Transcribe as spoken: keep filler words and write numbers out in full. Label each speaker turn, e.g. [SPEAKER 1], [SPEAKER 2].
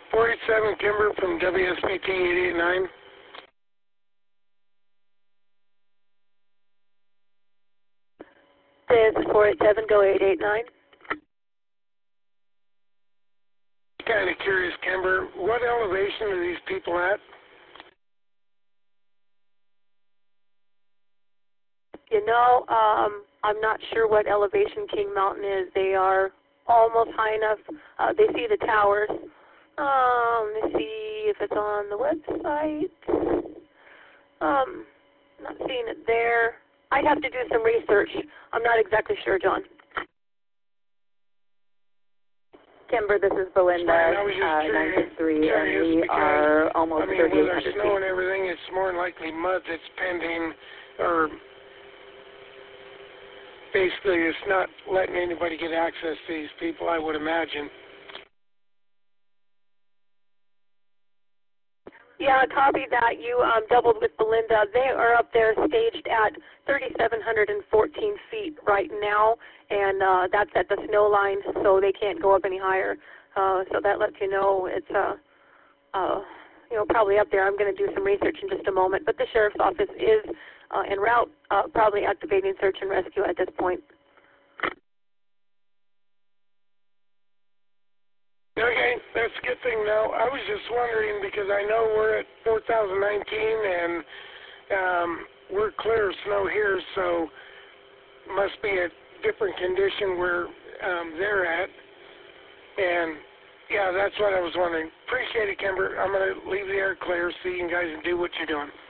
[SPEAKER 1] four eight seven Kimber from W S P T eight eight nine.
[SPEAKER 2] This is four eight seven, go eight eight nine.
[SPEAKER 1] Kind of curious, Kimber, what elevation are these people at?
[SPEAKER 2] You know, um, I'm not sure what elevation King Mountain is. They are almost high enough. Uh, they see the towers. Um, let me see if it's on the website. Um, not seeing it there. I'd have to do some research. I'm not exactly sure, John.
[SPEAKER 3] Kimber, this is Belinda, uh, nine six three, and we are almost
[SPEAKER 1] I mean,
[SPEAKER 3] thirty-eight
[SPEAKER 1] with
[SPEAKER 3] hundred
[SPEAKER 1] there's snow and everything, it's more than likely mud that's pending, or basically it's not letting anybody get access to these people, I would imagine.
[SPEAKER 2] Yeah, copy that. You um, doubled with Belinda. They are up there staged at three thousand seven hundred fourteen feet right now, and uh, that's at the snow line, so they can't go up any higher. Uh, so that lets you know it's uh, uh, you know, probably up there. I'm going to do some research in just a moment, but the sheriff's office is uh, en route, uh, probably activating search and rescue at this point.
[SPEAKER 1] Okay, that's a good thing now. I was just wondering because I know we're at four thousand nineteen and um, we're clear of snow here, so must be a different condition where um, they're at. And yeah, that's what I was wondering. Appreciate it, Kimber. I'm going to leave the air clear so you guys can do what you're doing.